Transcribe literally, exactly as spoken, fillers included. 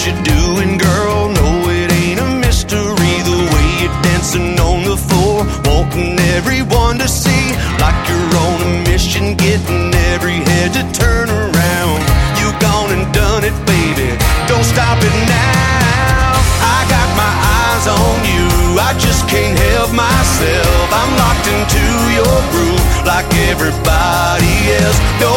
you're doing, girl. No, it ain't a mystery. The way you're dancing on the floor, wanting everyone to see, like you're on a mission, getting every head to turn around. You gone and done it, baby. Don't stop it now. I got my eyes on you. I just can't help myself. I'm locked into your groove like everybody else. Go